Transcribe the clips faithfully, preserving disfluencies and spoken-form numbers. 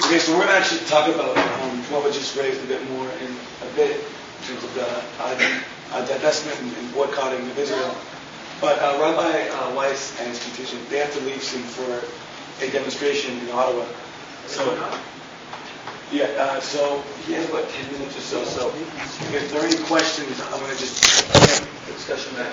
Okay, so we're going to actually talk about um, what we just raised a bit more in a bit in terms of the uh, uh, divestment and, and boycotting of Israel. But uh, Rabbi uh, Weiss and his contingent, they have to leave soon for a demonstration in Ottawa. So, yeah, uh, so he has about ten minutes or so. So if there are any questions, I'm going to just have a discussion that.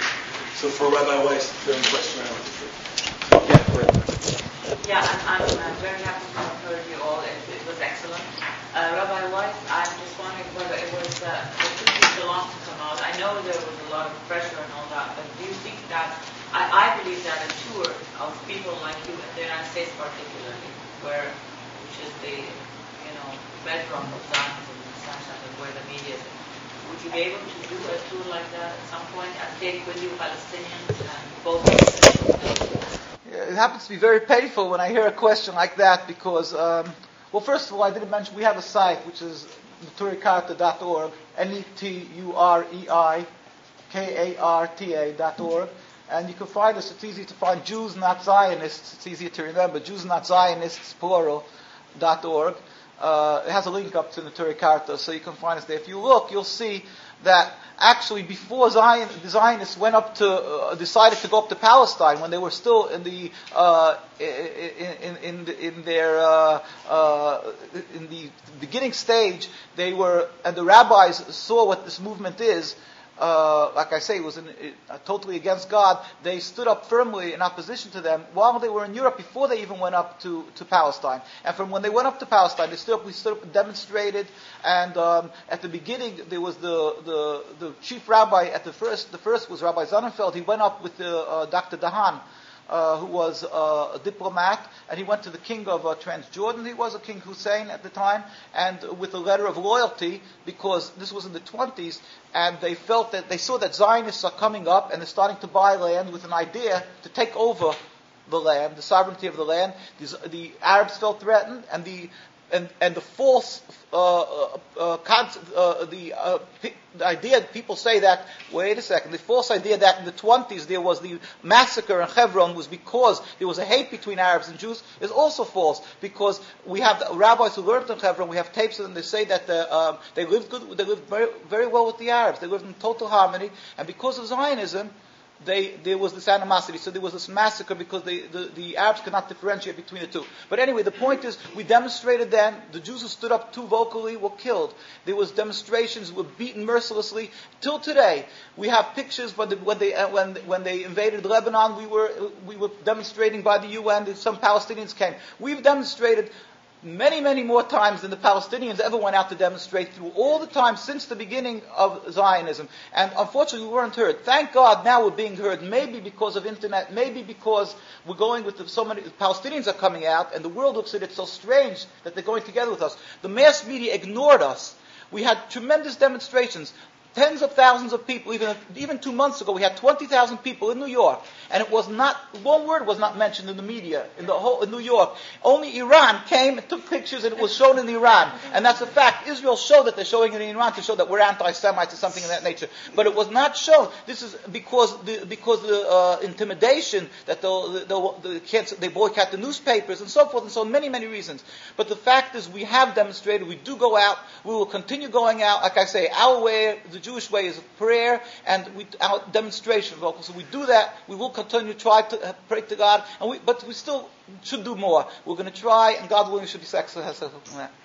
So for Rabbi Weiss, if there are any questions around yeah, go ahead. Yeah, I'm, I'm, I'm very happy to have heard you all. It, it was excellent. Uh, Rabbi Weiss, I'm just wondering whether it was uh, the two weeks along to come out. I know there was a lot of pressure and all that, but do you think that, I, I believe that a tour of people like you in the United States particularly, where, which is the, you know, bedrock of Zionism in the sense that where the media is, would you be able to do a tour like that at some point and take with you Palestinians and both sides? It happens to be very painful when I hear a question like that because, um, well, first of all, I didn't mention we have a site which is neturei karta dot org, N E T U R E I K A R T A dot org, and you can find us. It's easy to find Jews, not Zionists. It's easier to remember. Jews, not Zionists, plural, dot org. Uh, it has a link up to neturei karta, so you can find us there. If you look, you'll see that actually before Zion, the Zionists went up to, uh, decided to go up to Palestine when they were still in the, uh, in, in, in, the, in their, uh, uh, in the beginning stage, they were, and the rabbis saw what this movement is. Uh, like I say, it was in, it, uh, totally against God. They stood up firmly in opposition to them while they were in Europe before they even went up to, to Palestine. And from when they went up to Palestine, they stood up, we stood up and demonstrated. And um, at the beginning, there was the, the the chief rabbi at the first. The first was Rabbi Sonnenfeld. He went up with the, uh, Doctor Dahan, Uh, who was uh, a diplomat, and he went to the king of uh, Transjordan. He was a King Hussein at the time, and with a letter of loyalty, because this was in the twenties, and they felt that they saw that Zionists are coming up and they're starting to buy land with an idea to take over the land, the sovereignty of the land. These, the Arabs felt threatened, and the and and the false uh, uh, uh, concept, uh, the, uh, p- the idea that people say that, wait a second, the false idea that in the twenties there was the massacre in Hebron was because there was a hate between Arabs and Jews is also false, because we have the rabbis who learned in Hebron, we have tapes of them, they say that the, um, they lived good, they lived very, very well with the Arabs, they lived in total harmony, and because of Zionism, They, there was this animosity, so there was this massacre because they, the, the Arabs could not differentiate between the two. But anyway, the point is, we demonstrated then, the Jews who stood up too vocally were killed. There was demonstrations, were beaten mercilessly. Till today, we have pictures when, the, when, they, uh, when, when they invaded Lebanon, we were, we were demonstrating by the U N, some Palestinians came. We've demonstrated many, many more times than the Palestinians ever went out to demonstrate through all the time since the beginning of Zionism. And unfortunately, we weren't heard. Thank God now we're being heard, maybe because of internet, maybe because we're going with the, so many the Palestinians are coming out, and the world looks at it so strange that they're going together with us. The mass media ignored us. We had tremendous demonstrations. Tens of thousands of people, even even two months ago, we had twenty thousand people in New York, and it was not, one word was not mentioned in the media, in the whole, in New York. Only Iran came and took pictures, and it was shown in Iran. And that's a fact. Israel showed that they're showing it in Iran to show that we're anti-Semites or something of that nature. But it was not shown. This is because the, because the uh, intimidation that they'll, they'll, they can't, they boycott the newspapers and so forth, and so many, many reasons. But the fact is, we have demonstrated, we do go out, we will continue going out. Like I say, our way, the Jewish way is prayer and we, our demonstration. So we do that. We will continue to try to uh, pray to God, and we, but we still should do more. We're going to try, and God willing, we should be successful in that.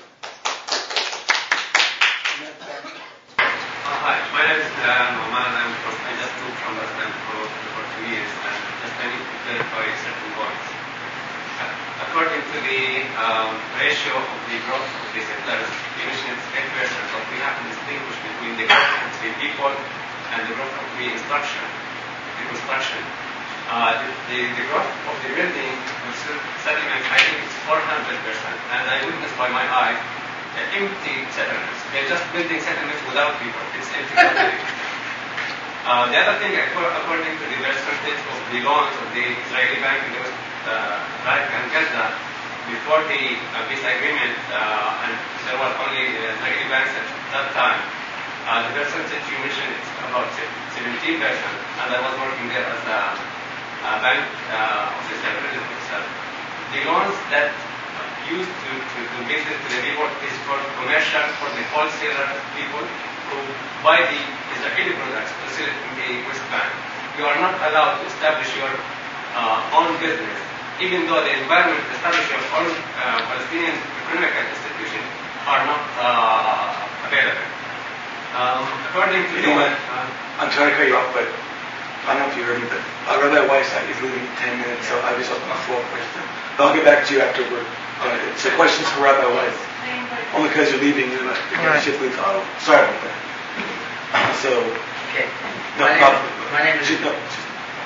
Uh, hi, my name is Noman. I'm from, I just moved from Lebanon for, for two years, and just I need to clarify certain points. Uh, according to the um, ratio of the growth of the settlers, you mentioned it's eight percent, but we have to distinguish between the growth of the people and the growth of the instruction, the construction. Uh, the, the, the growth of the building settlements, I think it's four hundred percent, and I witnessed by my eye uh, empty settlements. They're just building settlements without people. It's empty totally. Uh, the other thing, according to the percentage of the loans of the Israeli bank in the West uh, Bank and Gaza, before the uh, peace agreement, uh, and there were only uh, Israeli banks at that time, uh, the percentage you mentioned is about seventeen percent, and I was working there as a, a bank uh, officer, credit officer. The loans that used to, to, to business to the people is for commercial, for the wholesaler people who buy the Israeli products to sell it in the West Bank. You are not allowed to establish your uh, own business, even though the environment to establish your own uh, Palestinian economic institutions are not uh, available. Um, according to You know what? uh, I'm sorry to cut you off, but I don't know if you heard me, but uh, Rabbi Weiss is leaving in ten minutes, so I just opened the floor for question. But I'll get back to you after we're done. So questions for Rabbi Weiss. Only because you're leaving, you're not you're Right. going to shift leads. Oh, sorry about that. So, Okay. no, my, no, name, my name is. just, no, just,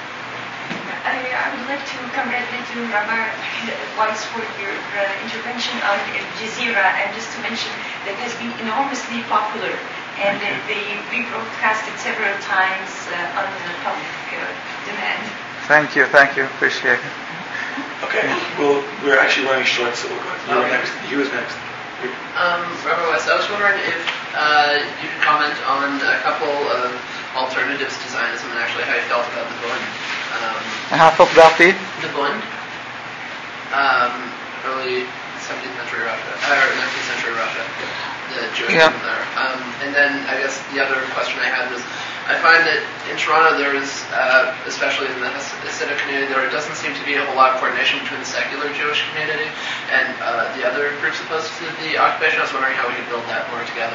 I, I would like to congratulate you, Rabbi Weiss, for your uh, intervention on Al Jazeera, and just to mention that it has been enormously popular, and that they rebroadcast it several times uh, on the public uh, demand. Thank you, thank you, appreciate it. okay. Well, we're actually running short, so we'll go. You were Okay. next. You was next. Um, Rabbi West, I was wondering if uh, you could comment on a couple of alternatives to Zionism and actually how you felt about the Bund. Um, And how I felt about the? the Bund, um, early seventeenth century Russia, or nineteenth century Russia, the Jewish Yeah. movement there. Um, and then I guess the other question I had was, I find that in Toronto there is, uh, especially in the Hasidic community, there doesn't seem to be a whole lot of coordination between the secular Jewish community and uh, the other groups opposed to the occupation. I was wondering how we could build that more together.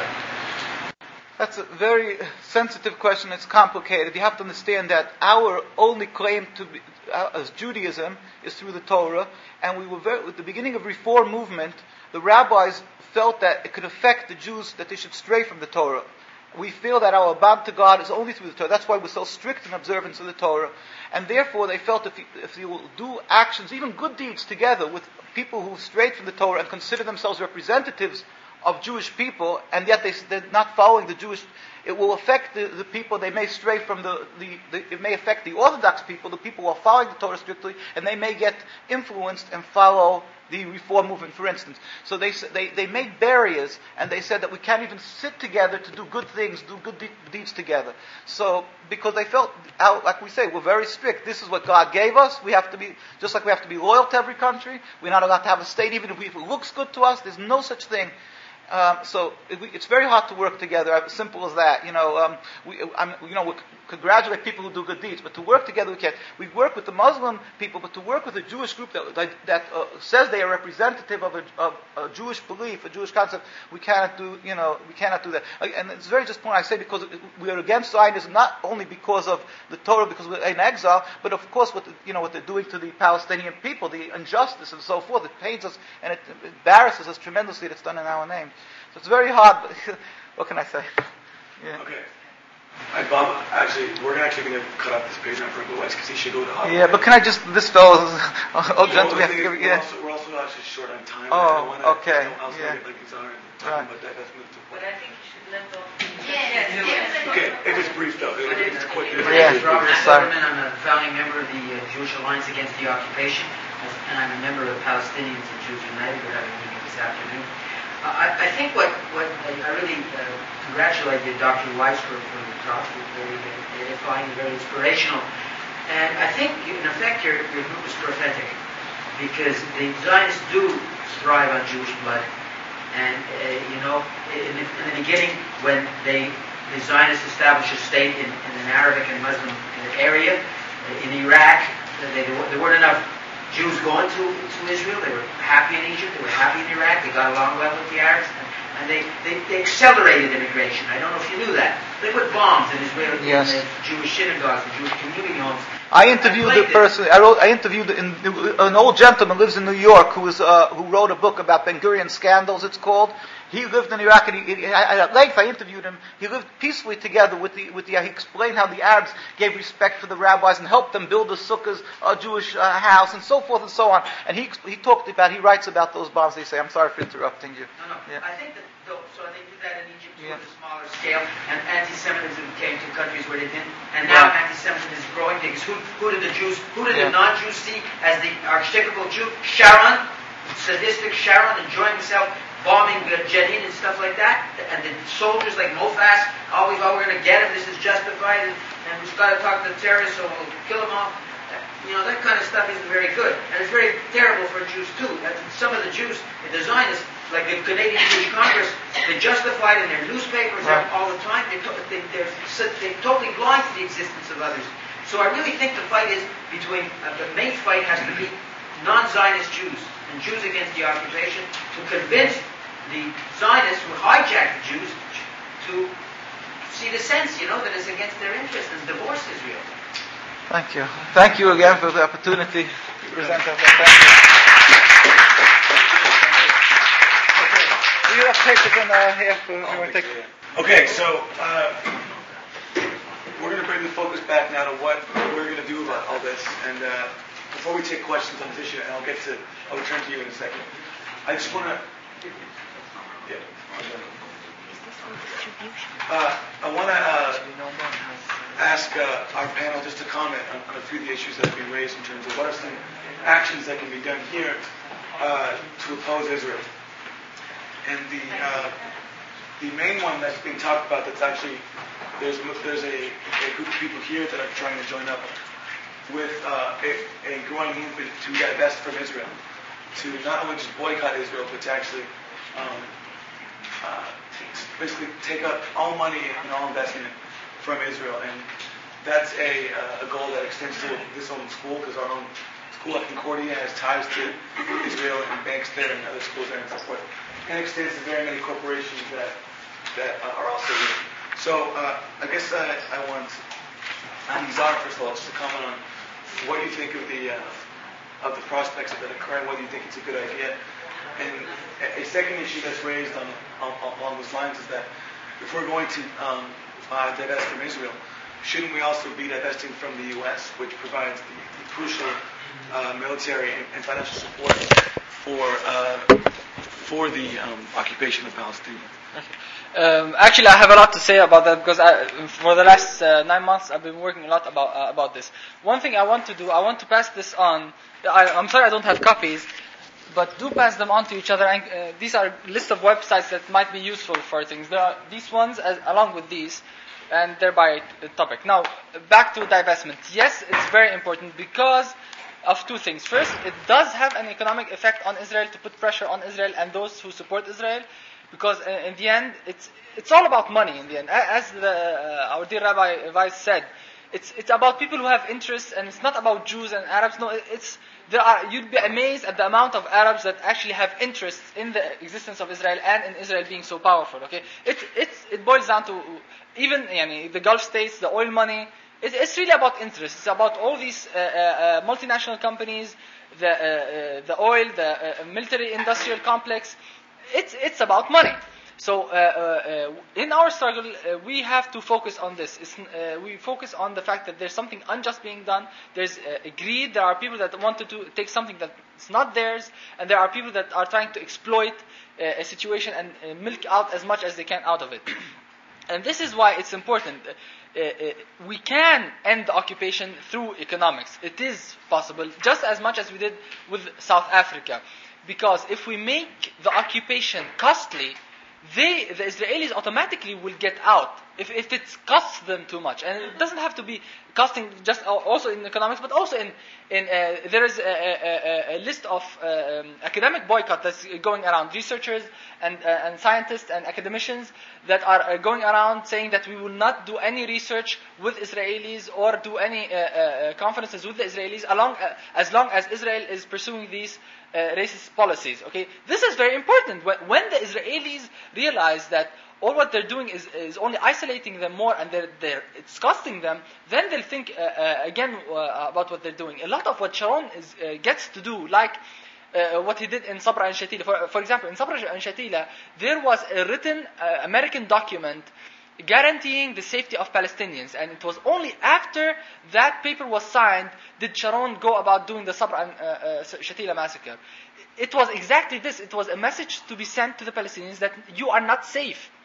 That's a very sensitive question. It's complicated. You have to understand that our only claim to be, uh, as Judaism is through the Torah, and we were very, at the beginning of Reform movement, the rabbis felt that it could affect the Jews, that they should stray from the Torah. We feel that our bond to God is only through the Torah. That's why we're so strict in observance of the Torah. And therefore, they felt if you, if you will do actions, even good deeds together with people who strayed from the Torah and consider themselves representatives of Jewish people, and yet they, they're not following the Jewish, it will affect the, the people. They may stray from the, the, the, it may affect the Orthodox people, the people who are following the Torah strictly, and they may get influenced and follow the Reform movement, for instance. So they, they, they made barriers, and they said that we can't even sit together to do good things, do good de- deeds together. So, because they felt, like we say, we're very strict. This is what God gave us. We have to be, just like we have to be loyal to every country. We're not allowed to have a state, even if, we, if it looks good to us. There's no such thing. Um, so it, it's very hard to work together. As simple as that. You know, um, we, I'm, you know, we congratulate people who do good deeds, but to work together we can't. We work with the Muslim people, but to work with a Jewish group that that, that uh, says they are representative of a, of a Jewish belief, a Jewish concept, we cannot do. You know, we cannot do that. And it's very just point I say because we are against Zionism not only because of the Torah, because we're in exile, but of course what the, you know what they're doing to the Palestinian people, the injustice and so forth. It pains us and it embarrasses us tremendously that it's done in our name. So it's very hard, but what can I say? Yeah. Okay. All right, Bob, actually, we're actually going to cut off this page now for Rabbi Weiss because he should go to Hollywood. Yeah, but can I just, this fellow, oh, gentle, we have to Well, give, we're, yeah. also, we're also actually short on time. Oh, I don't wanna, okay, I don't, I was yeah. going to get like Zara and talking Right. about divestment. But I think you should let off. Yes, yes. Okay, if it's brief though. If it's quick. if it's Yeah. brief. Robert Sorry. Silverman. I'm a founding member of the uh, Jewish Alliance Against the Occupation, and I'm a member of Palestinians and Jews United. We're having a meeting this afternoon. Uh, I, I think what, what I, I really uh, congratulate you, Doctor Weiss, for, for the talk. It's very edifying, very inspirational. And I think, in effect, your, your group is prophetic, because the Zionists do thrive on Jewish blood. And, uh, you know, in the, in the beginning, when they the Zionists established a state in, in an Arabic and Muslim area, uh, in Iraq, they, there weren't enough Jews going to, to Israel. They were happy in Egypt. They were happy in Iraq. They got along well with the Arabs. And, and they, they, they accelerated immigration. I don't know if you knew that. They put bombs in Israeli Yes. in the Jewish synagogues, the Jewish community homes. I interviewed the person. I wrote. I interviewed in, an old gentleman who lives in New York who was uh, who wrote a book about Ben Gurion scandals. It's called. He lived in Iraq, and he, he, at length I interviewed him. He lived peacefully together with the with the. He explained how the Arabs gave respect to the rabbis and helped them build the sukkahs, a Jewish uh, house, and so forth and so on. And he he talked about. He writes about those bombs. They say. I'm sorry for interrupting you. No, no. Yeah. I think that, though, so they did that in Egypt Yeah. on a smaller scale, and anti-Semitism came to countries where they didn't, and now Yeah. anti-Semitism is growing because who, who did the Jews, who did Yeah. the non-Jews see as the archetypical Jew? Sharon, sadistic Sharon, enjoying himself, bombing uh, Jenin and stuff like that, and the soldiers like Mofas, always, oh, we're going to get him, this is justified, and, and we've got to talk to the terrorists, so we'll kill them all. you know, that kind of stuff isn't very good. And it's very terrible for Jews too. That some of the Jews, the Zionists, like the Canadian Jewish Congress, they justify it in their newspapers Right. all the time. They, to, they, they're, they're totally blind to the existence of others. So I really think the fight is between, uh, the main fight has to be non-Zionist Jews and Jews against the occupation to convince the Zionists who hijacked the Jews to see the sense, you know, that it's against their interests and divorce Israel. Thank you. Thank you again for the opportunity to present us. Thank you. Okay. Do you have papers in uh, here? For, you want to take? Okay, so uh, we're going to bring the focus back now to what we're going to do about all this. And uh, before we take questions on this issue, and I'll get to, I'll return to you in a second. I just want to. Yeah. Uh, I want to uh, ask uh, our panel just to comment on, on a few of the issues that have been raised in terms of what are some actions that can be done here uh, to oppose Israel. And the uh, the main one that's being talked about, that's actually there's there's a, a group of people here that are trying to join up with uh, a, a growing movement to divest from Israel, to not only just boycott Israel, but to actually um, uh, basically take up all money and all investment from Israel. And that's a, uh, a goal that extends to this own school, because our own school at Concordia has ties to Israel and banks there and other schools there and so forth. And extends to very many corporations that that uh, are also here. So uh, I guess I, I want Nizar, first of all, just to comment on what you think of the uh, of the prospects of that occurring, whether you think it's a good idea. And a, a second issue that's raised on, on, along those lines is that if we're going to um, uh, divest from Israel, shouldn't we also be divesting from the U S, which provides the, the crucial uh, military and, and financial support for uh, for the um, occupation of Palestine? Um, actually, I have a lot to say about that, because I, for the last uh, nine months I've been working a lot about uh, about this. One thing I want to do, I want to pass this on. I, I'm sorry I don't have copies, but do pass them on to each other. And uh, these are a list of websites that might be useful for things. There are these ones as, along with these, and they're by topic. Now, back to divestment. Yes, it's very important because of two things. First, it does have an economic effect on Israel to put pressure on Israel and those who support Israel. Because in the end, it's it's all about money. In the end, as the, uh, our dear Rabbi Weiss said, it's it's about people who have interests, and it's not about Jews and Arabs. No, it's there are. You'd be amazed at the amount of Arabs that actually have interests in the existence of Israel and in Israel being so powerful. Okay, it it's it boils down to even yani, the Gulf states, the oil money. It, it's really about interests. It's about all these uh, uh, multinational companies, the uh, uh, the oil, the uh, military industrial complex. It's it's about money. So uh, uh, in our struggle, uh, we have to focus on this. It's, uh, we focus on the fact that there's something unjust being done. There's uh, greed. There are people that want to do, take something that's not theirs, and there are people that are trying to exploit uh, a situation and uh, milk out as much as they can out of it. And this is why it's important. Uh, uh, we can end the occupation through economics. It is possible, just as much as we did with South Africa. Because if we make the occupation costly, they, the Israelis automatically will get out if, if it costs them too much. And it doesn't have to be costing just also in economics, but also in, in uh, there is a, a, a list of uh, um, academic boycott that's going around. Researchers and, uh, and scientists and academicians that are uh, going around saying that we will not do any research with Israelis or do any uh, uh, conferences with the Israelis along, uh, as long as Israel is pursuing these Uh, racist policies. Okay, this is very important. When, when the Israelis realize that all what they're doing is, is only isolating them more and they're, they're, it's costing them, then they'll think uh, uh, again uh, about what they're doing. A lot of what Sharon is, uh, gets to do, like uh, what he did in Sabra and Shatila. For, for example, in Sabra and Shatila, there was a written uh, American document guaranteeing the safety of Palestinians, and it was only after that paper was signed did Sharon go about doing the Sabra and uh, uh, Shatila massacre. It was exactly this. It was a message to be sent to the Palestinians that you are not safe.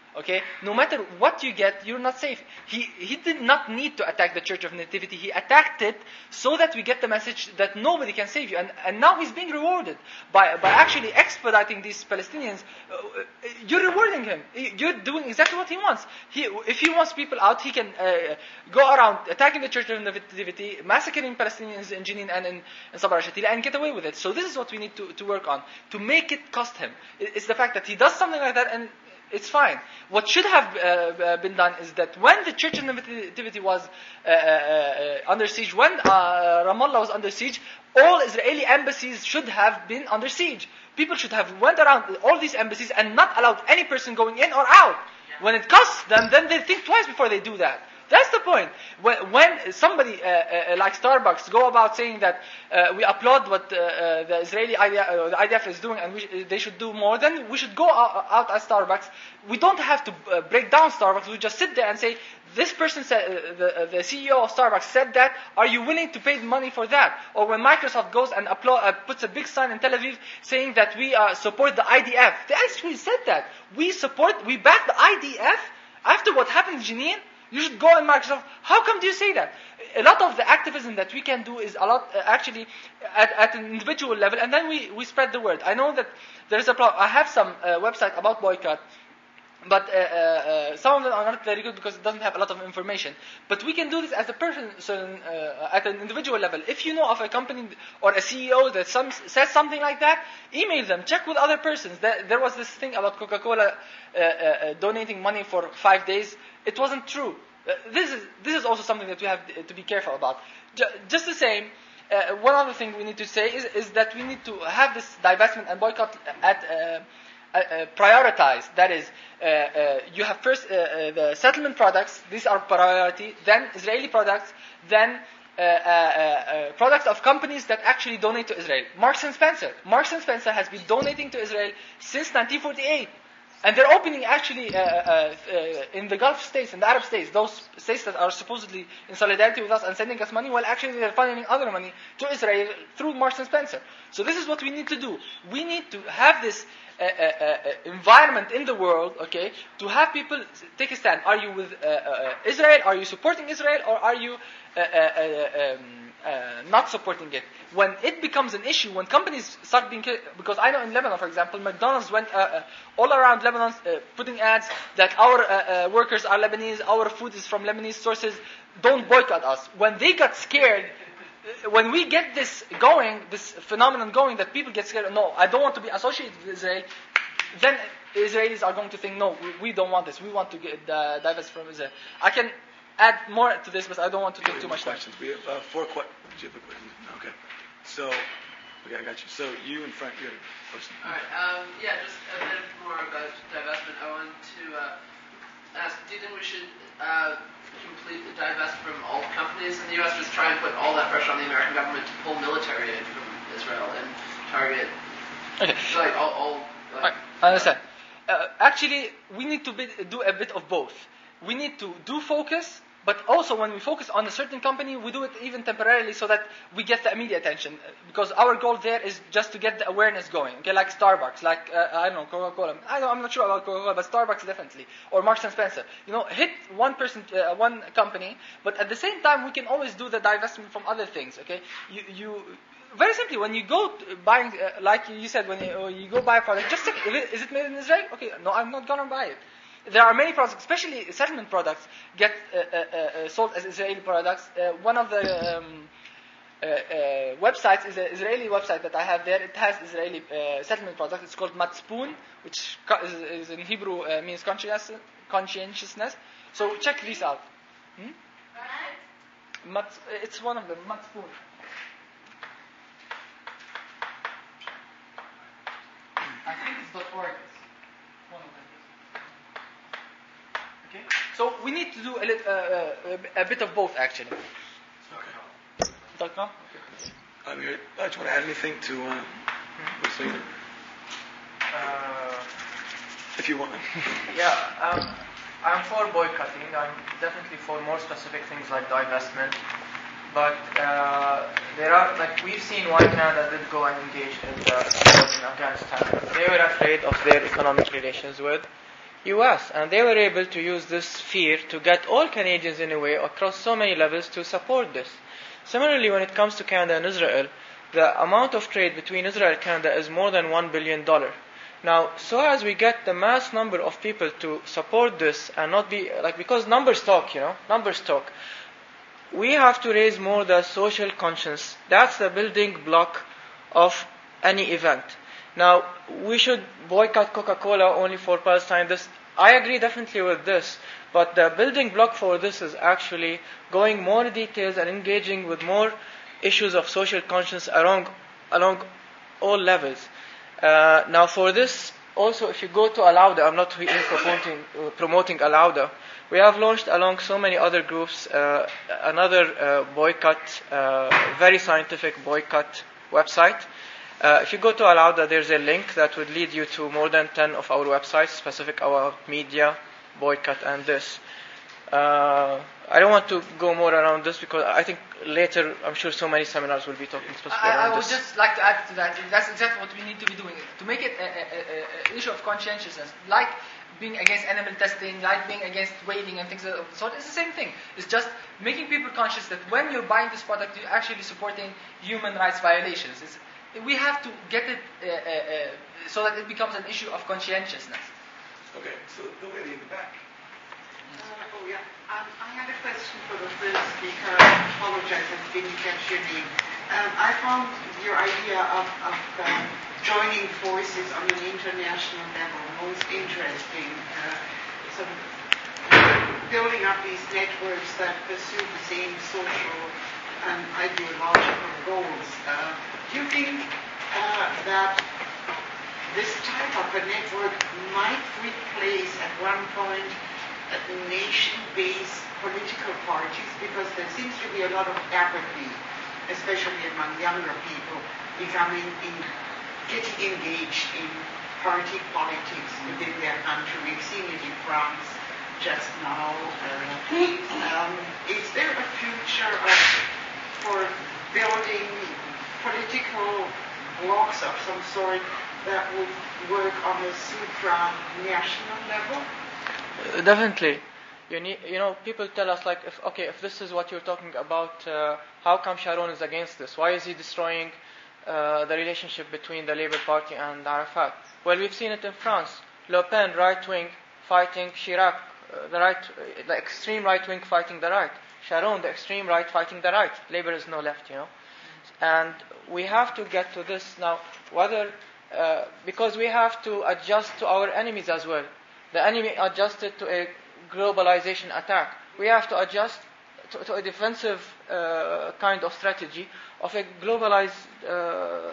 Okay, no matter what you get, you're not safe. He he did not need to attack the Church of Nativity. He attacked it so that we get the message that nobody can save you. And and now he's being rewarded by by actually expediting these Palestinians. Uh, you're rewarding him. You're doing exactly what he wants. He if he wants people out, he can uh, go around attacking the Church of Nativity, massacring Palestinians in Jenin and in, in Sabra Shatila, and get away with it. So this is what we need to to work on to make it cost him. It's the fact that he does something like that and it's fine. What should have uh, been done is that when the Church of Nativity was uh, uh, under siege, when uh, Ramallah was under siege, all Israeli embassies should have been under siege. People should have went around all these embassies and not allowed any person going in or out. When it costs them, then they think twice before they do that. That's the point. When, when somebody uh, uh, like Starbucks go about saying that uh, we applaud what uh, uh, the Israeli I D F, uh, the I D F is doing and we, they should do more, then we should go out, out as Starbucks. We don't have to uh, break down Starbucks. We just sit there and say, this person said, uh, the, uh, the C E O of Starbucks said that. Are you willing to pay money for that? Or when Microsoft goes and applaud, uh, puts a big sign in Tel Aviv saying that we uh, support the I D F. They actually said that. We support, we back the I D F after what happened in Jenin. You should go and Microsoft. How come do you say that? A lot of the activism that we can do is a lot uh, actually at, at an individual level, and then we, we spread the word. I know that there is a problem. I have some uh, website about boycott, but uh, uh, some of them are not very good because it doesn't have a lot of information. But we can do this as a person, uh, at an individual level. If you know of a company or a C E O that some, says something like that, email them. Check with other persons. There, there was this thing about Coca-Cola uh, uh, donating money for five days. It wasn't true. Uh, this is this is also something that we have to be careful about. J- just the same, uh, one other thing we need to say is, is that we need to have this divestment and boycott at uh, uh, uh, prioritized. That is, uh, uh, you have first uh, uh, the settlement products. These are priority. Then Israeli products. Then uh, uh, uh, products of companies that actually donate to Israel. Marks and Spencer. Marks and Spencer has been donating to Israel since nineteen forty-eight. And they're opening actually uh, uh, uh, in the Gulf states, in the Arab states, those states that are supposedly in solidarity with us and sending us money, well actually they're funneling other money to Israel through Marks and Spencer. So this is what we need to do. We need to have this uh, uh, uh, environment in the world, okay, to have people take a stand. Are you with uh, uh, Israel? Are you supporting Israel? Or are you uh, uh, uh, um, Uh, not supporting it? When it becomes an issue, when companies start being, because I know in Lebanon, for example, McDonald's went uh, uh, all around Lebanon uh, putting ads that our uh, uh, workers are Lebanese, our food is from Lebanese sources, don't boycott us. When they got scared, when we get this going, this phenomenon going, that people get scared, no, I don't want to be associated with Israel, then Israelis are going to think, no, we, we don't want this, we want to get uh, divest from Israel. I can add more to this, but I don't want to take too much time. Questions. We have uh, four questions. Okay. So, okay, I got you. So you and Frank, you're the person. All right. Um, yeah, just a bit more about divestment. I wanted to uh, ask, do you think we should uh, completely divest from all companies in the U S, just try and put all that pressure on the American government to pull military in from Israel and target, Okay. like, all... all like, I understand. Uh, actually, we need to be, do a bit of both. We need to do focus, but also when we focus on a certain company, we do it even temporarily so that we get the immediate attention. Because our goal there is just to get the awareness going. Okay, like Starbucks, like, uh, I don't know, Coca-Cola. I don't, I'm not sure about Coca-Cola, but Starbucks definitely. Or Marks and Spencer. You know, hit one person, uh, one company, but at the same time, we can always do the divestment from other things, okay? You, you very simply, when you go buying, uh, like you said, when you, uh, you go buy a product, just check, is it made in Israel? Okay, no, I'm not gonna buy it. There are many products, especially settlement products, get uh, uh, uh, sold as Israeli products. Uh, one of the um, uh, uh, websites is an Israeli website that I have there. It has Israeli uh, settlement products. It's called Matzpun, which is, is in Hebrew uh, means conscientious, conscientiousness. So check these out. Hmm? Matz, it's one of them, Matzpun. I think it's .org. One of them. Okay. So we need to do a, lit, uh, uh, a bit of both, actually. Okay. Dot com? I mean, I just want to add anything to uh, what's later, Uh, if you want. yeah, um, I'm for boycotting. I'm definitely for more specific things like divestment. But uh, there are, like, we've seen why Canada did go and engage in the war in Afghanistan. They were afraid of their economic relations with U S, and they were able to use this fear to get all Canadians in a way across so many levels to support this. Similarly, when it comes to Canada and Israel, the amount of trade between Israel and Canada is more than one billion dollars. Now, so as we get the mass number of people to support this and not be, like, because numbers talk, you know, numbers talk, we have to raise more the social conscience. That's the building block of any event. Now, we should boycott Coca-Cola only for Palestine. This, I agree definitely with this, but the building block for this is actually going more details and engaging with more issues of social conscience along, along all levels. Uh, now, for this, also, if you go to Alauda, I'm not here promoting, uh, promoting Alauda, we have launched along so many other groups uh, another uh, boycott, uh, very scientific boycott website. Uh, if you go to Alauda, there's a link that would lead you to more than ten of our websites, specific about media, boycott, and this. Uh, I don't want to go more around this because I think later, I'm sure so many seminars will be talking specifically I, around I would this. just like to add to that. That's exactly what we need to be doing. To make it an issue of conscientiousness, like being against animal testing, like being against whaling and things of the sort, it's the same thing. It's just making people conscious that when you're buying this product, you're actually supporting human rights violations. It's, we have to get it uh, uh, uh, so that it becomes an issue of conscientiousness. Okay, so the lady in the back. Uh, oh, yeah. Um, I had a question for the first speaker. I apologize, I didn't catch your name. Um, I found your idea of, of um, joining forces on an international level most interesting. Uh, sort of building up these networks that pursue the same social and ideological goals. Uh, do you think uh, that this type of a network might replace at one point nation-based political parties, because there seems to be a lot of apathy, especially among younger people, becoming in, getting engaged in party politics within their country. We've seen it in France just now. Uh, um, is there a future of, for building political blocks of some sort that would work on a supranational level? Uh, definitely. You need, you know, people tell us like, if, okay, if this is what you're talking about, uh, how come Sharon is against this? Why is he destroying uh, the relationship between the Labour Party and Arafat? Well, we've seen it in France. Le Pen, right wing, fighting Chirac, uh, the right, uh, the extreme right wing fighting the right. Sharon, the extreme right fighting the right. Labour is no left, you know. And we have to get to this now, whether uh, because we have to adjust to our enemies as well. The enemy adjusted to a globalization attack. We have to adjust to, to a defensive uh, kind of strategy of a globalized uh,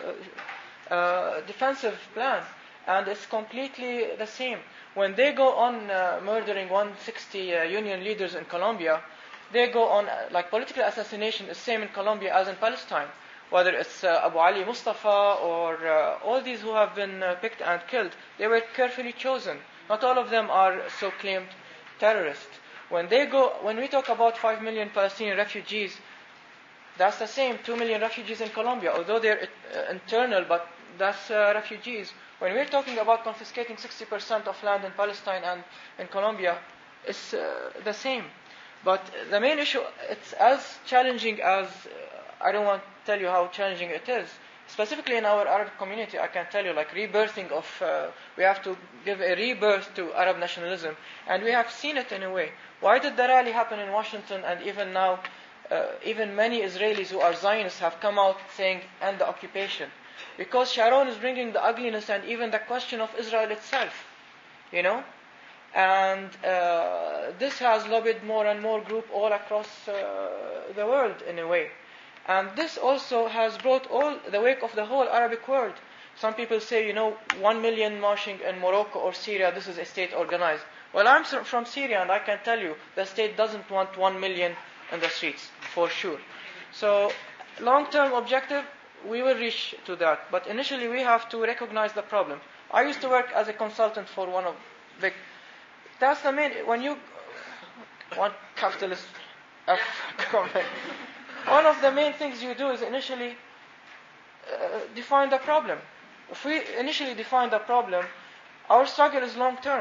uh, defensive plan. And it's completely the same. When they go on uh, murdering one hundred sixty uh, union leaders in Colombia, they go on, uh, like political assassination is same in Colombia as in Palestine. Whether it's uh, Abu Ali Mustafa or uh, all these who have been uh, picked and killed, they were carefully chosen. Not all of them are so claimed terrorists. When they go, when we talk about five million Palestinian refugees, that's the same, two million refugees in Colombia, although they're uh, internal, but that's uh, refugees. When we're talking about confiscating sixty percent of land in Palestine and in Colombia, it's uh, the same. But the main issue, it's as challenging as, uh, I don't want to tell you how challenging it is. Specifically in our Arab community, I can tell you, like rebirthing of, uh, we have to give a rebirth to Arab nationalism, and we have seen it in a way. Why did the rally happen in Washington, and even now, uh, even many Israelis who are Zionists have come out saying, end the occupation? Because Sharon is bringing the ugliness and even the question of Israel itself, you know? And uh, this has lobbied more and more groups all across uh, the world in a way. And this also has brought all the wake of the whole Arabic world. Some people say, you know, one million marching in Morocco or Syria, this is a state organized. Well, I'm from Syria, and I can tell you, the state doesn't want one million in the streets, for sure. So, long-term objective, we will reach to that. But initially, we have to recognize the problem. I used to work as a consultant for one of big... That's the main... When you... One capitalist F company... One of the main things you do is initially uh, define the problem. If we initially define the problem, our struggle is long term.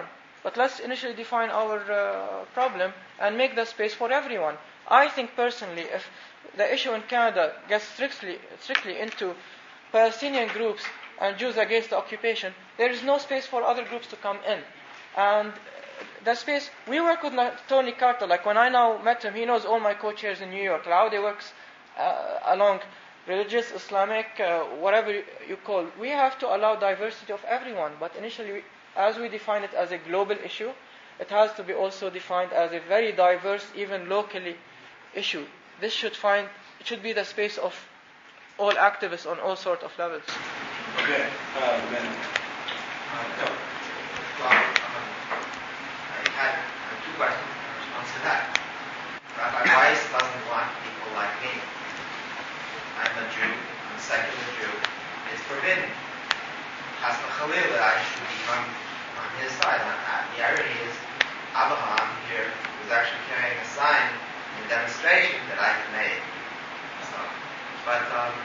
but let's initially define our uh, problem and make the space for everyone. I think personally, if the issue in Canada gets strictly, strictly into Palestinian groups and Jews against the occupation, there is no space for other groups to come in. And the space, we work with Tony Carter. Like when I now met him, he knows all my co-chairs in New York, how they work uh, along religious, Islamic, uh, whatever you call. We have to allow diversity of everyone, but initially, as we define it as a global issue, it has to be also defined as a very diverse, even locally, issue. This should find, it should be the space of all activists on all sorts of levels. Okay, uh, Ben. Uh, no. Well, um, I had uh, two questions in response to that. Rabbi Weiss doesn't want people like me. I'm a Jew, I'm a secular Jew. It's forbidden. Hasna Khalil that I should become on his side on that. The irony is, Abraham here was actually carrying a sign in demonstration that I had made. So, but um,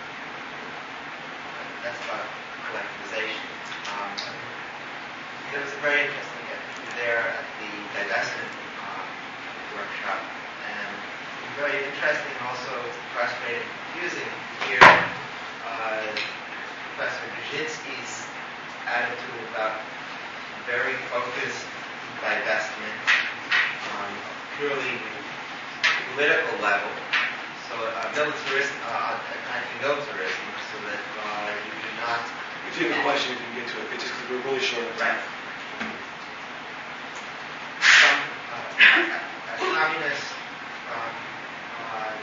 that's about collectivization. Um, it was very interesting to get there at the divestment um, workshop, and very interesting, also frustrating, confusing to hear uh, Professor Brzezinski's attitude about very focused divestment on a purely political level, so uh, militarist, uh, anti-militarism, so that uh, you do not. If you have a question, you can get to it. It's just because we're really short of time. Right. Some uh, communist um, uh,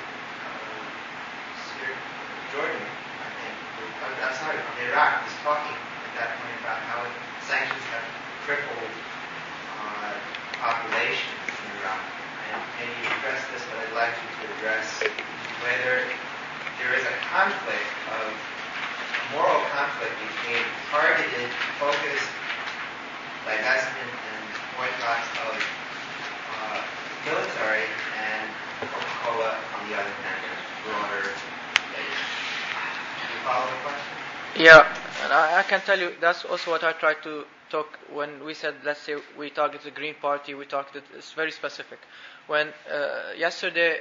uh, Jordan, I think, I'm sorry, from Iraq, was talking at that point about how sanctions have crippled uh, population in Iraq. And maybe you addressed this, but I'd like you to address whether there is a conflict of a moral conflict between targeted, focused divestment and boycotts of uh, military and Coca-Cola on the other hand, broader base. Do you follow the question? Yeah, and I, I can tell you that's also what I tried to talk when we said, let's say we target the Green Party, we targeted, it's very specific. When uh, yesterday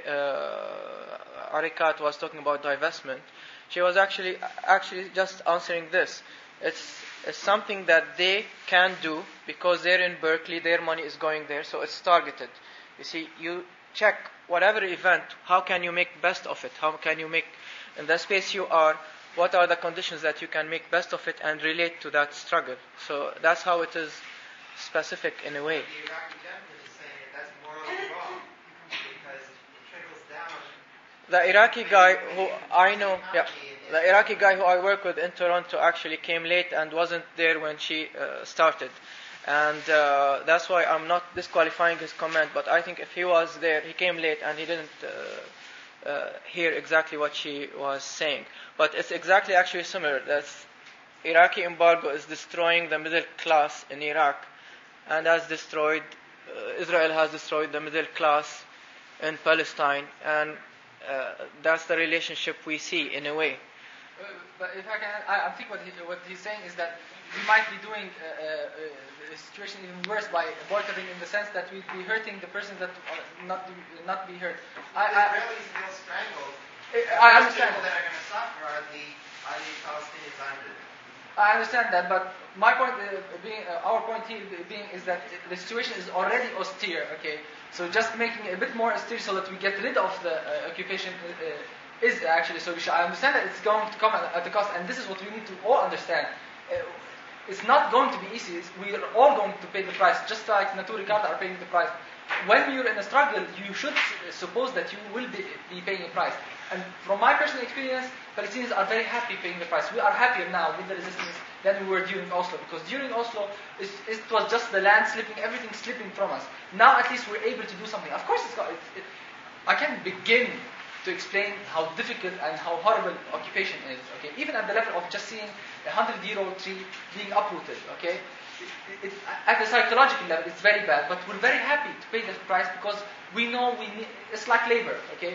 uh, Arikat was talking about divestment, she was actually actually just answering this. It's, it's something that they can do because they're in Berkeley, their money is going there, so it's targeted. You see, you check whatever event, how can you make best of it? How can you make, in the space you are, what are the conditions that you can make best of it and relate to that struggle? So that's how it is specific in a way. The Iraqi gentleman is saying that that's morally wrong because it trickles down. The Iraqi guy who I know, yeah, the Iraqi guy who I work with in Toronto actually came late and wasn't there when she uh, started. And uh, that's why I'm not disqualifying his comment, but I think if he was there, he came late and he didn't uh, Uh, hear exactly what she was saying. But it's exactly actually similar. That Iraqi embargo is destroying the middle class in Iraq and has destroyed, uh, Israel has destroyed the middle class in Palestine, and uh, that's the relationship we see in a way. Uh, but if I can, I, I think what, he, what he's saying is that we might be doing uh, uh, the situation even worse by boycotting, in the sense that we'd be hurting the persons that are not do, not be hurt. I, The I, Israelis feel strangled. I understand. The people that are going to suffer are the, are the Palestinians under them. I understand that, but my point, uh, being, uh, our point here being, is that the situation is already austere. Okay, so just making it a bit more austere so that we get rid of the uh, occupation uh, is actually a solution. I understand that it's going to come at, at the cost, and this is what we need to all understand. Uh, it's not going to be easy. It's, we are all going to pay the price, just like Naturi Karta are paying the price. When you're in a struggle, you should suppose that you will be, be paying a price. And from my personal experience, Palestinians are very happy paying the price. We are happier now with the resistance than we were during Oslo, because during Oslo, it, it was just the land slipping, everything slipping from us. Now at least we're able to do something. Of course, it's got, it, it, I can't begin to explain how difficult and how horrible occupation is. Okay, even at the level of just seeing a hundred-year-old tree being uprooted. Okay, it, it, at the psychological level, it's very bad. But we're very happy to pay the price because we know we need. It's like labor. Okay,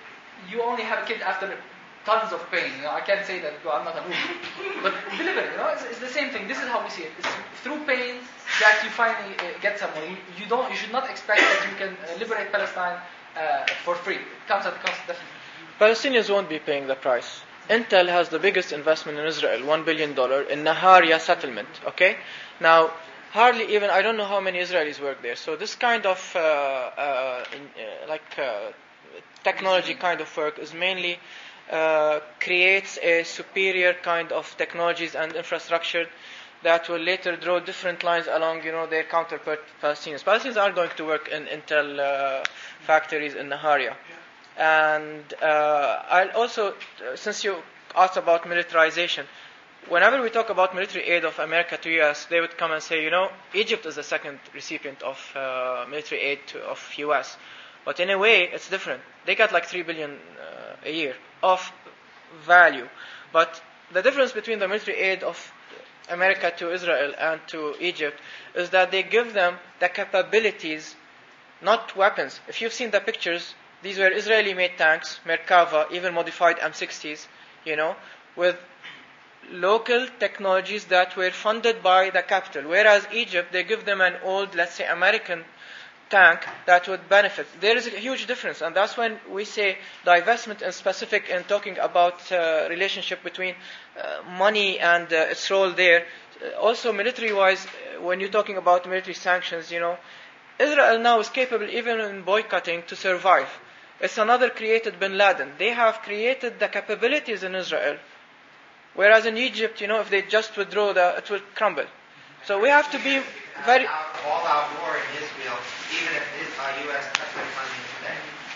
you only have a kid after tons of pain. You know, I can't say that. I'm not a movie, but delivery. You know, it's, it's the same thing. This is how we see it. It's through pain, that you finally uh, get somewhere. You, you don't. You should not expect that you can uh, liberate Palestine uh, for free. It comes at a cost, definitely. Palestinians won't be paying the price. Intel has the biggest investment in Israel, one billion dollars, in Naharia settlement, okay? Now, hardly even, I don't know how many Israelis work there. So this kind of, uh, uh, in, uh, like, uh, technology kind of work is mainly, uh, creates a superior kind of technologies and infrastructure that will later draw different lines along, you know, their counterpart Palestinians. Palestinians are going to work in Intel uh, factories in Naharia. And uh, I'll also, uh, since you asked about militarization, whenever we talk about military aid of America to U S, they would come and say, you know, Egypt is the second recipient of uh, military aid to, of U S. But in a way, it's different. They got like three billion uh, a year of value. But the difference between the military aid of America to Israel and to Egypt is that they give them the capabilities, not weapons. If you've seen the pictures, these were Israeli-made tanks, Merkava, even modified M sixties, you know, with local technologies that were funded by the capital. Whereas Egypt, they give them an old, let's say, American tank that would benefit. There is a huge difference, and that's when we say divestment in specific in talking about uh, relationship between uh, money and uh, its role there. Uh, also, military-wise, uh, when you're talking about military sanctions, you know, Israel now is capable even in boycotting to survive. It's another created Bin Laden. They have created the capabilities in Israel, whereas in Egypt, you know, if they just withdraw, the, it will crumble. So we have to be very... all-out war in Israel, even if it is by U S cutting funding today.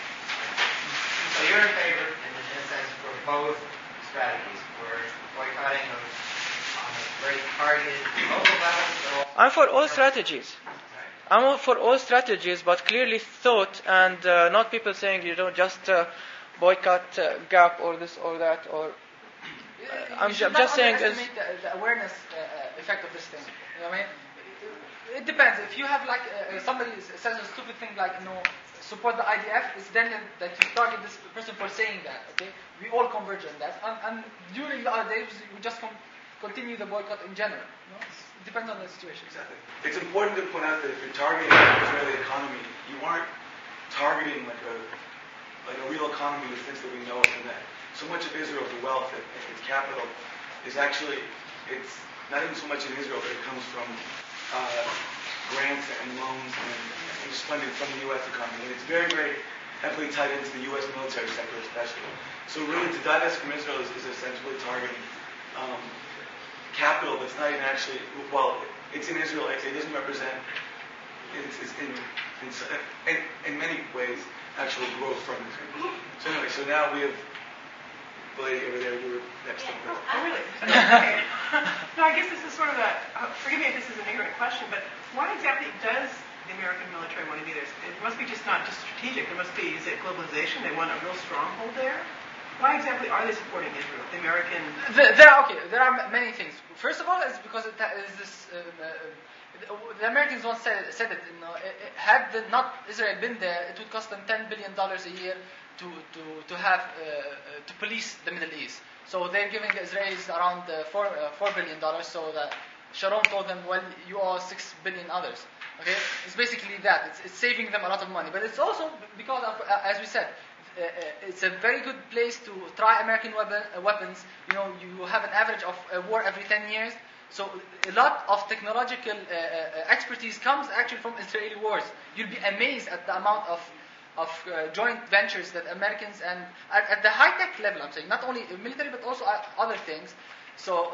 So you're in favor, in, in a sense, for both strategies, for boycotting of, on a very targeted local level, but also... I'm for all strategies. I'm for all strategies, but clearly thought, and uh, not people saying, you know, just uh, boycott uh, Gap or this or that, or... Uh, I'm, you should I'm not just saying... Is, underestimate the, the awareness uh, effect of this thing. You know what I mean? It, it depends. If you have, like, uh, somebody says a stupid thing like, you know, support the I D F, it's then that you target this person for saying that, okay? We all converge on that. And, and during the other days, we just com- continue the boycott in general. You know? It depends on the situation. Exactly. It's important to point out that if you're targeting the Israeli economy, you aren't targeting like a like a real economy in the sense that we know it from that. So much of Israel's wealth, its capital, is actually, it's not even so much in Israel, but it comes from uh, grants and loans and, and just funding from the U S economy. And it's very, very heavily tied into the U S military sector especially. So really to divest from Israel is, is essentially targeting um, capital that's not even actually, well, it's in Israel, it doesn't represent, it's, it's in, in, in, in many ways, actual growth from Israel. So anyway, so now we have the lady over there, you were next up. Oh, really? Okay. No, I guess this is sort of a, uh, forgive me if this is an ignorant question, but why exactly does the American military want to be there? It must be just not just strategic, it must be, is it globalization? They want a real stronghold there? Why exactly are they supporting Israel? The American... The, there are, okay, there are many things. First of all, it's because it is this... Uh, uh, the Americans once said, said it, you know, it, it, had the, not Israel been there, it would cost them ten billion dollars a year to, to, to have, uh, uh, to police the Middle East. So they're giving the Israelis around uh, four, uh, four billion dollars, so that Sharon told them, well, you owe six billion others. Okay? It's basically that. It's, it's saving them a lot of money. But it's also because of, uh, as we said, Uh, it's a very good place to try American weapon, uh, weapons. You know, you have an average of a war every ten years. So a lot of technological uh, uh, expertise comes actually from Israeli wars. You'll be amazed at the amount of of uh, joint ventures that Americans and at, at the high-tech level, I'm saying, not only military but also other things. So uh,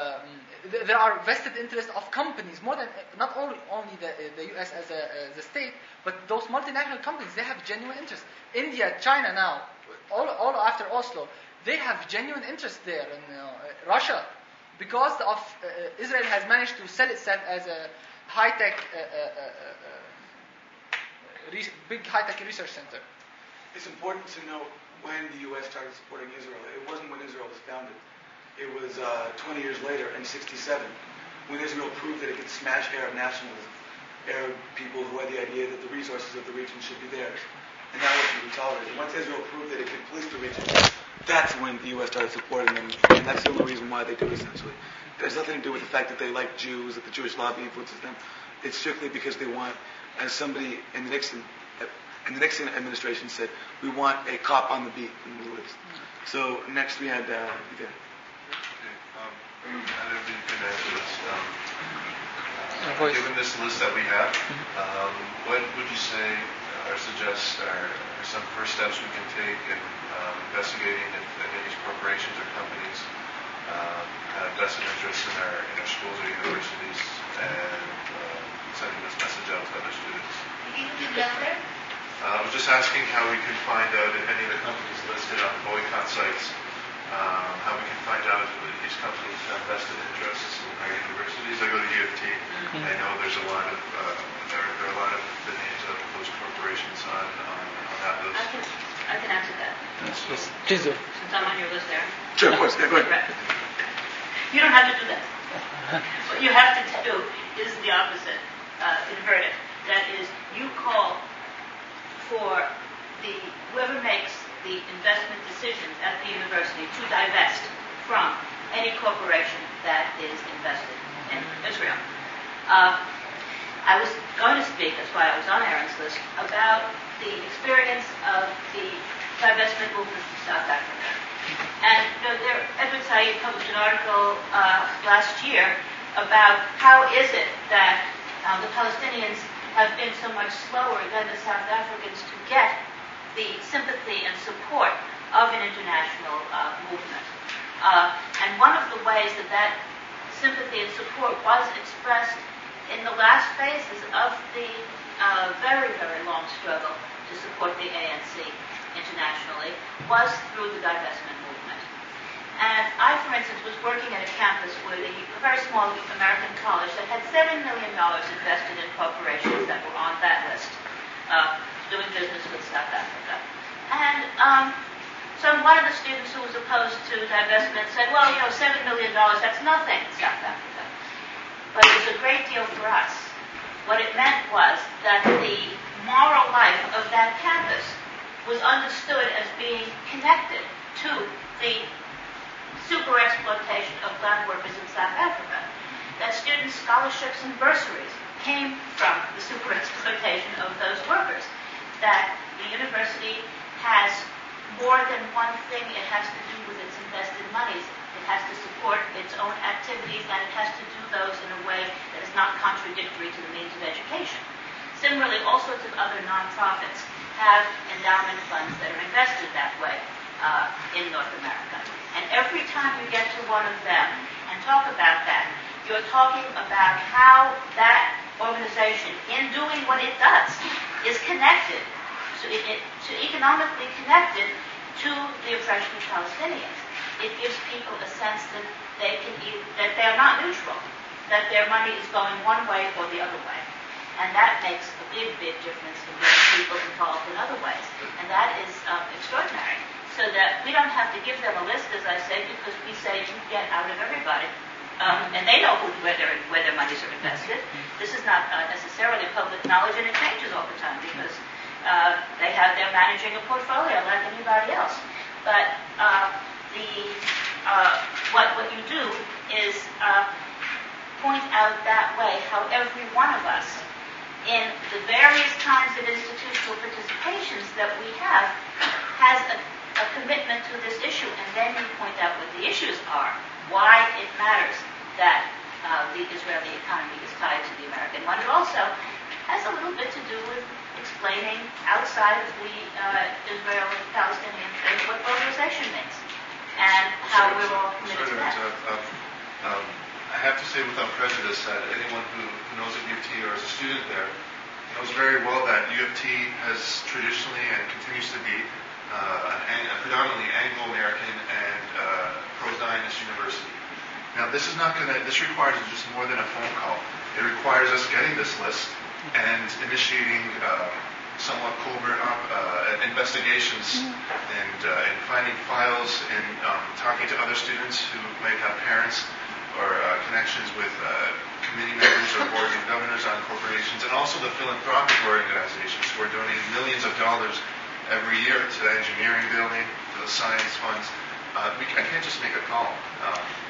um, th- there are vested interests of companies, more than not only only the, the U S as a, as a state, but those multinational companies, they have genuine interest. India, China now, all, all after Oslo, they have genuine interest there. And you know, Russia, because of uh, Israel has managed to sell itself as a high-tech, uh, uh, uh, uh, re- big high-tech research center. It's important to note when the U S started supporting Israel. It wasn't when Israel was founded. It was uh, twenty years later, in sixty-seven, when Israel proved that it could smash Arab nationalism, Arab people who had the idea that the resources of the region should be theirs, and that wasn't be tolerated. Once Israel proved that it could police the region, that's when the U S started supporting them, and that's the only reason why they do, essentially. there's nothing to do with the fact that they like Jews, that the Jewish lobby influences them. It's strictly because they want, as somebody in the Nixon, in the Nixon administration said, we want a cop on the beat, in other words. So next we had, uh, yeah. Okay, um, I don't think you can answer this. Um, uh, given this list that we have, um, what would you say or suggest are, are some first steps we can take in um, investigating if any of these corporations or companies um, have vested interests in our, in our schools or universities and uh, sending this message out to other students? Uh, I was just asking how we can find out if any of the companies listed on the boycott sites, um, how we can find out if these companies have vested interests in our universities. I go to U of T. Mm-hmm. I know there's a lot of uh, there, there are a lot of the names of those corporations on, on, on that list. I can I can answer that. Yes, please do. Since I'm on your list there. Sure, of course. Yeah, go ahead. You don't have to do that. What you have to do is the opposite, uh, invert it. That is, you call for the whoever makes the investment decisions at the university to divest from any corporation that is invested in Israel. Uh, I was going to speak, that's why I was on Aaron's list, about the experience of the divestment movement in South Africa. And you know, there, Edward Said published an article uh, last year about how is it that uh, the Palestinians have been so much slower than the South Africans to get the sympathy and support of an international uh, movement. Uh, and one of the ways that that sympathy and support was expressed in the last phases of the uh, very, very long struggle to support the A N C internationally was through the divestment movement. And I, for instance, was working at a campus with a, a very small American college that had seven million dollars invested in corporations that were on that list, uh, doing business with South Africa. And um, so one of the students who was opposed to divestment said, well, you know, seven million dollars, that's nothing in South Africa. But it was a great deal for us. What it meant was that the moral life of that campus was understood as being connected to the super exploitation of black workers in South Africa. That students' scholarships and bursaries came from the super exploitation of those workers. That the university has more than one thing it has to do with its invested monies. It has to support its own activities, and it has to do those in a way that is not contradictory to the means of education. Similarly, all sorts of other nonprofits have endowment funds that are invested that way uh, in North America. And every time you get to one of them and talk about that, you're talking about how that organization, in doing what it does, is connected, so it, it, to economically connected to the oppression of Palestinians. It gives people a sense that they can e- that they're not neutral, that their money is going one way or the other way. And that makes a big, big difference in getting people involved in other ways. And that is um, extraordinary. So that we don't have to give them a list, as I say, because we say you get out of everybody. Um, and they know who, where, their, where their monies are invested. This is not uh, necessarily public knowledge, and it changes all the time because uh, they have, they're managing a portfolio like anybody else. But uh, the uh, what what you do is uh, point out that way how every one of us, in the various kinds of institutional participations that we have, has a, a commitment to this issue, and then you point out what the issues are, why it matters that uh, the Israeli economy is tied to the American one. It also has a little bit to do with explaining outside of the uh, Israeli-Palestinian thing what globalization means, and how sorry, we're all committed sorry to that. to um, um, I have to say without prejudice that anyone who, who knows of U of T or is a student there knows very well that U of T has traditionally and continues to be uh, an, a predominantly Anglo-American and uh, pro-Zionist university. Now, this is not going to, this requires just more than a phone call. It requires us getting this list and initiating uh, somewhat covert op, uh, investigations and, uh, and finding files and um, talking to other students who might have parents or uh, connections with uh, committee members or boards of governors on corporations, and also the philanthropic organizations who are donating millions of dollars every year to the engineering building, to the science funds. Uh, we, I can't just make a call. Um,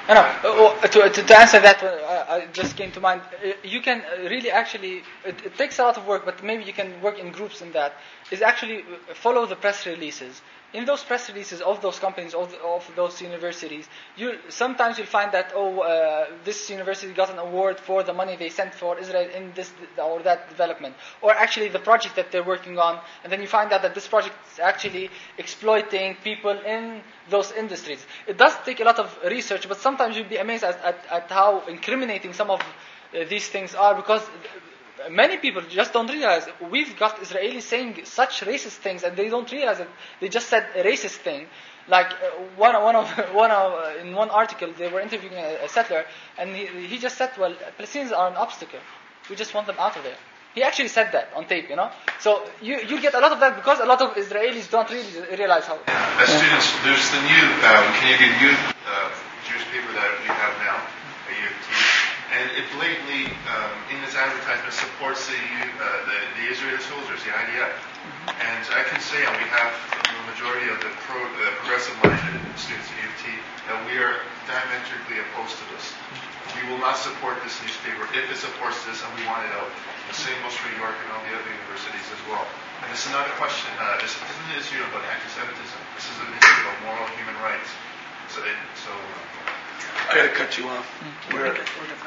No, no. Uh, to, to, to answer that, uh, I just came to mind. Uh, you can uh, really actually, it, it takes a lot of work, but maybe you can work in groups in that, is actually follow the press releases. In those press releases of those companies, of, the, of those universities, you sometimes you'll find that, oh, uh, this university got an award for the money they sent for Israel in this or that development. Or actually the project that they're working on, and then you find out that this project is actually exploiting people in those industries. It does take a lot of research, but sometimes you'll be amazed at, at, at how incriminating some of uh, these things are, because many people just don't realize. We've got Israelis saying such racist things, and they don't realize it. They just said a racist thing. Like uh, one, one of, one of, uh, in one article, they were interviewing a, a settler, and he, he just said, "Well, Palestinians are an obstacle. We just want them out of there." He actually said that on tape, you know. So you you get a lot of that because a lot of Israelis don't really realize how. As students, there's the new um, Canadian Youth uh, Jewish paper that we have now at U of T. And it blatantly, um, in its advertisement, supports the, uh, the the Israeli soldiers, the I D F. And I can say on behalf of the majority of the pro, uh, progressive-minded students at U of T that we are diametrically opposed to this. We will not support this newspaper if it supports this, and we want it out. The same goes for York and all the other universities as well. And this is not a question. Uh, this isn't an issue about anti-Semitism. This is an issue about moral human rights. So, it, so. Uh, I gotta cut you off. We're,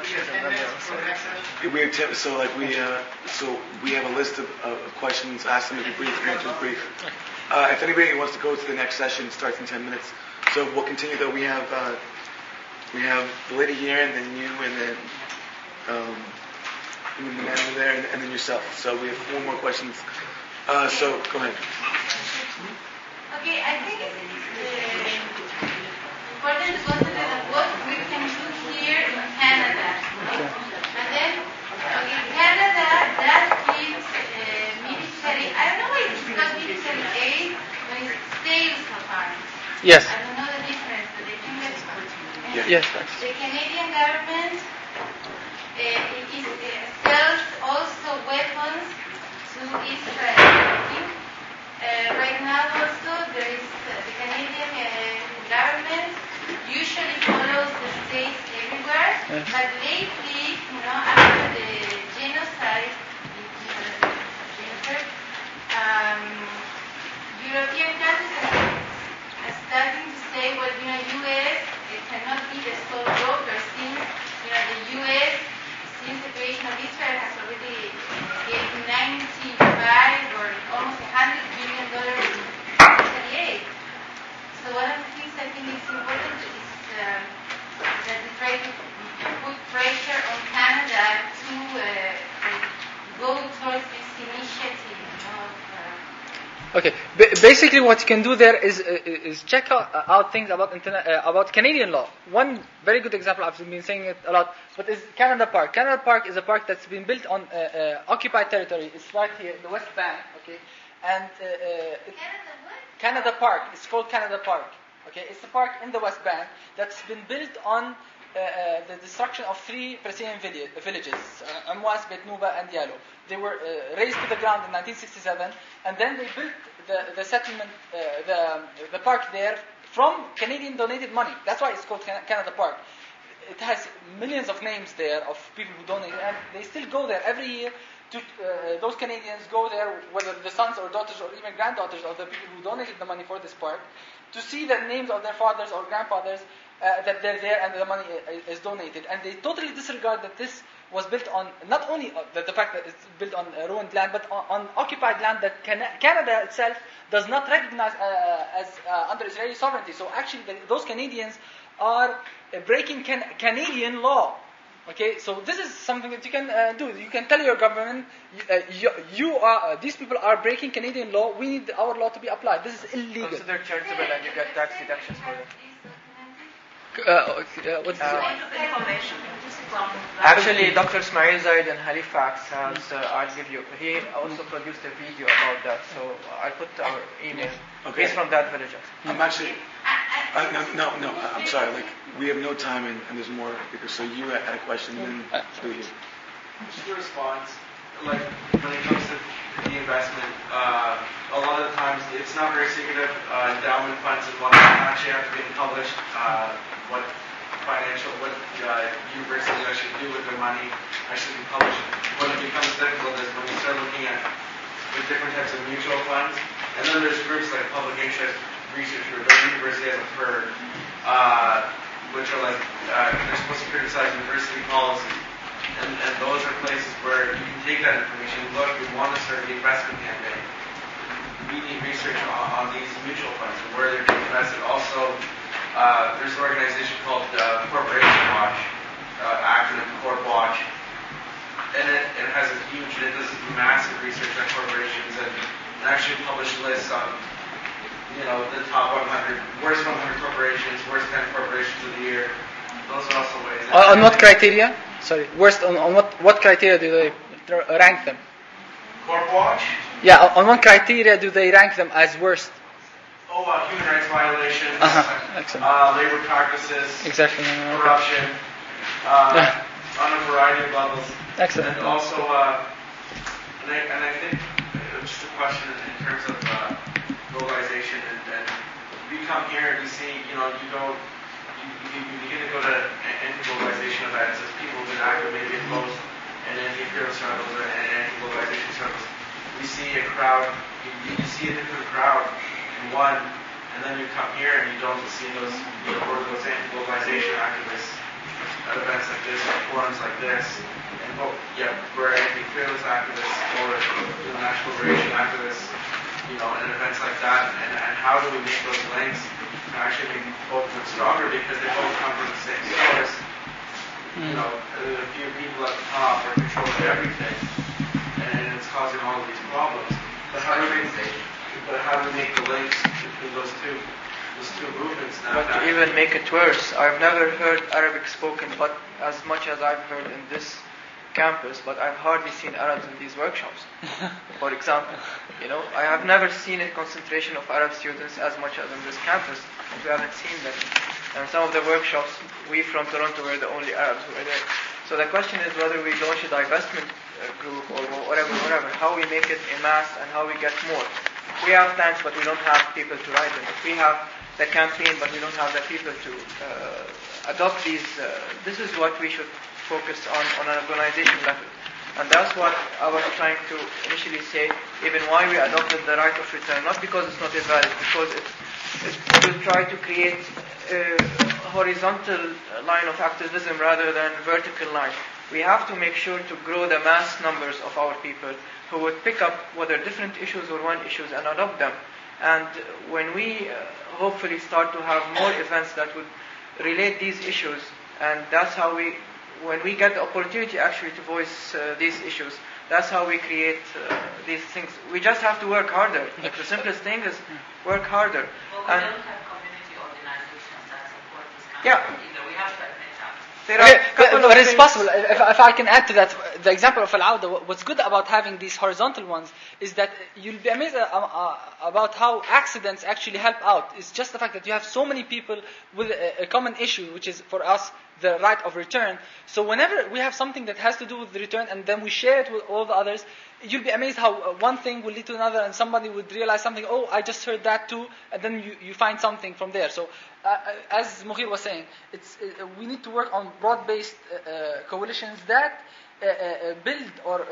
we're t- so like we uh, so we have a list of, uh, of questions. Ask them to be brief, answer brief. Uh, if anybody wants to go to the next session, it starts in ten minutes. So we'll continue. Though we have uh, we have the lady here, and then you, and then um, and then the man over there, and, and then yourself. So we have four more questions. Uh, so go ahead. Okay, I think it's uh, important to consider what we can do here in Canada. Okay? And then, okay, Canada does give uh, military, I don't know why it's called military aid, but it's sales apart. Yes. I don't know the difference, but I think that's good. Yes. The Canadian government uh, is, uh, sells also weapons to Israel. Okay? Uh, right now also there is uh, the Canadian uh, government usually follows the states everywhere, yes. But lately, you know, after the genocide, uh, genocide um, European countries are starting to say, well, you know, U S it cannot be the sole broker since, you know, the U S since the creation of Israel has already given ninety-five or almost one hundred billion dollars in military aid. So one of the things I think is important is um, that we try to put pressure on Canada to uh, go towards this initiative. You know, uh, Okay. B- basically, what you can do there is uh, is check out, uh, out things about interna- uh, about Canadian law. One very good example, I've been saying it a lot, but is Canada Park. Canada Park is a park that's been built on uh, uh, occupied territory. It's right here in the West Bank. Okay, and uh, uh, it, Canada what? Canada Park. It's called Canada Park. Okay, it's a park in the West Bank that's been built on uh, uh, the destruction of three Palestinian villages, uh, Amwas, Beit Nuba, and Yalo. They were uh, razed to the ground in nineteen sixty-seven, and then they built the, the settlement, uh, the, the park there from Canadian donated money. That's why it's called Canada Park. It has millions of names there of people who donate, and they still go there every year. To, uh, those Canadians go there, whether the sons or daughters or even granddaughters of the people who donated the money for this park, to see the names of their fathers or grandfathers, uh, that they're there and the money is donated. And they totally disregard that this was built on, not only uh, the, the fact that it's built on uh, ruined land, but on, on occupied land that Can- Canada itself does not recognize uh, as uh, under Israeli sovereignty. So actually the, those Canadians are uh, breaking can- Canadian law. Okay, so this is something that you can uh, do. You can tell your government, uh, you, you are, uh, these people are breaking Canadian law. We need our law to be applied. This is illegal. Consider charitable and you get tax deductions for it. Uh, uh, what's Uh, Information from Actually, Doctor Ismail Zaid in Halifax has, uh, I'll give you, he also produced a video about that, so I'll put our email. Okay. He's from that village. I'm actually. Uh, no, no, no. I'm sorry. Like we have no time, and, and there's more because so you had a question, and then do you? Just your response, like when it comes to the investment, uh, a lot of the times it's not very secretive. Uh, endowment funds and whatnot actually have to be published. Uh, what financial, what uh, universities actually do with their money, actually be published. When it becomes difficult is when we start looking at the different types of mutual funds, and then there's groups like public interest research group that the university has heard, uh, which are like, uh, they're supposed to criticize university policy. And, and those are places where you can take that information. Look, we want to start the investment campaign. We need research on, on these mutual funds and where they're being invested. Also, uh, there's an organization called uh, Corporation Watch, uh, acronym Corp Watch, and it, it has a huge, it does massive research on corporations and, and actually published lists on, you know, the top one hundred, worst one hundred corporations, worst ten corporations of the year. Those are also ways. Uh, on what criteria? Sorry, worst on, on what what criteria do they rank them? Corp Watch? Yeah, on what criteria do they rank them as worst? Oh, uh, human rights violations, Uh-huh. Excellent. uh, labor practices, Exactly. corruption, uh, on a variety of levels. Excellent. And also, uh, and, I, and I think uh, just a question in terms of uh, globalization, and, and we come here and we see, you know, you go, you, you, you begin to go to anti-globalization events as people have been active, maybe in both and anti-imperial circles and anti-globalization circles. We see a crowd, you, you see a different crowd in one, and then you come here and you don't see those, you know, or those anti-globalization activists at events like this, or forums like this, and oh, yeah, we're anti-imperialist activists or you know, national liberation activists, you know, and events like that, and, and how do we make those links to actually make both of them stronger because they both come from the same source. You know, a few people at the top are controlling everything, and it's causing all of these problems. But how do we, but how do we make the links between those two, those two movements now? But to even make it worse, I've never heard Arabic spoken, but as much as I've heard in this campus, but I've hardly seen Arabs in these workshops. For example, you know, I have never seen a concentration of Arab students as much as in this campus. We haven't seen that. And some of the workshops, we from Toronto were the only Arabs who were there. So the question is whether we launch a divestment uh, group or whatever, whatever, how we make it en masse and how we get more. We have tanks, but we don't have people to ride them. We have the campaign, but we don't have the people to uh, adopt these. Uh, this is what we should focus on on an organization level. And that's what I was trying to initially say, even why we adopted the right of return, not because it's not invalid, because it, it will try to create a horizontal line of activism rather than vertical line. We have to make sure to grow the mass numbers of our people who would pick up whether different issues or one issues and adopt them. And when we uh, hopefully start to have more events that would relate these issues, and that's how we, when we get the opportunity actually to voice uh, these issues, that's how we create uh, these things. We just have to work harder. Like the simplest thing is work harder. Well, we and don't have community organizations that support this kind Yeah. of thing either. We have to admit that. there Okay, are a couple but, of but it's things- possible. If, if I can add to that, the example of Al-Awda, what's good about having these horizontal ones is that you'll be amazed uh, uh, about how accidents actually help out. It's just the fact that you have so many people with a, a common issue, which is for us the right of return. So whenever we have something that has to do with the return and then we share it with all the others, you'll be amazed how uh, one thing will lead to another and somebody would realize something, oh, I just heard that too, and then you, you find something from there. So uh, as Mughir was saying, it's uh, we need to work on broad-based uh, uh, coalitions that uh, uh, build or uh,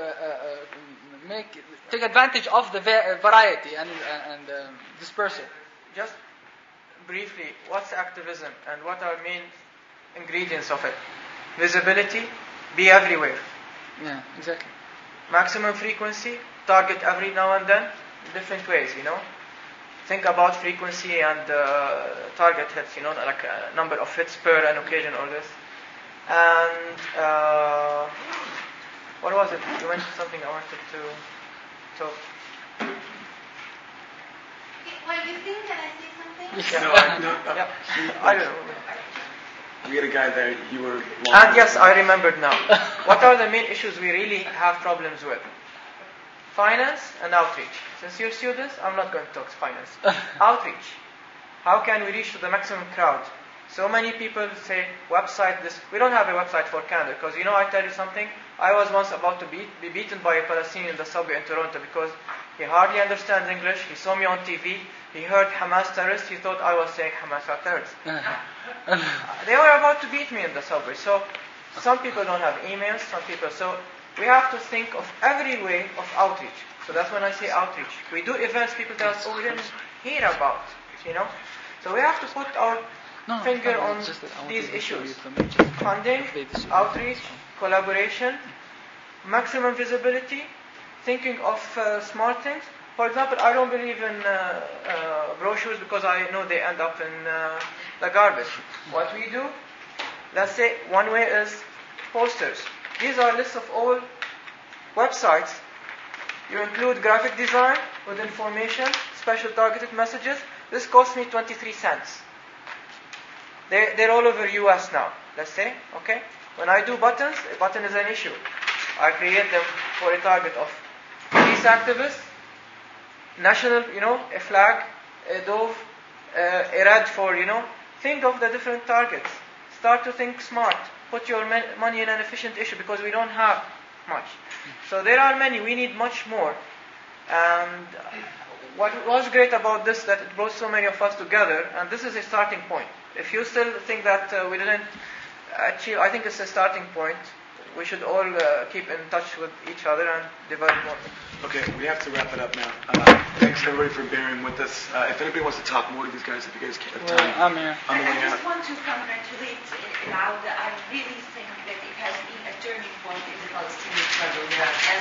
uh, make take advantage of the va- variety and, and, and um, dispersal. Just briefly, what's activism and what are main ingredients of it? Visibility, be everywhere. Yeah, exactly. Maximum frequency, target every now and then, in different ways, you know. Think about frequency and uh, target hits, you know, like a number of hits per an occasion or this. And uh, what was it? You mentioned something I wanted to talk. While you think, can I say something? No, I- no, uh, Yeah. I don't know. We had a guy there, you were... And yes, I remembered now. What are the main issues we really have problems with? Finance and outreach. Since you're students, I'm not going to talk finance. Outreach. How can we reach to the maximum crowd? So many people say, website this. We don't have a website for Canada because, you know, I tell you something. I was once about to beat, be beaten by a Palestinian in the subway in Toronto because he hardly understands English. He saw me on T V. He heard Hamas terrorists. He thought I was saying Hamas are terrorists. They were about to beat me in the subway. So some people don't have emails. Some people. So we have to think of every way of outreach. So that's when I say outreach. We do events. People tell us, oh, we didn't hear about, you know. So we have to put our No, finger no, on it's just that I want these to show you issues. from just Funding, update this. outreach, collaboration, maximum visibility, thinking of uh, smart things. For example, I don't believe in uh, uh, brochures because I know they end up in uh, the garbage. What we do, let's say one way is posters. These are lists of all websites. You include graphic design with information, special targeted messages. This costs me twenty-three cents. They, they're all over U S now, let's say, okay? When I do buttons, a button is an issue. I create them for a target of peace activists, national, you know, a flag, a dove, uh, a red for, you know. Think of the different targets. Start to think smart. Put your money in an efficient issue because we don't have much. So there are many. We need much more. And what was great about this that it brought so many of us together, and this is a starting point. If you still think that uh, we didn't achieve, I think it's a starting point. We should all uh, keep in touch with each other and develop more. Okay, we have to wrap it up now. Uh, thanks everybody for bearing with us. Uh, if anybody wants to talk more to these guys, if you guys have time, Well, I'm here. on the I way just out. want to congratulate Lauda. I really think that it has been a turning point in the Palestinian struggle. Yeah. And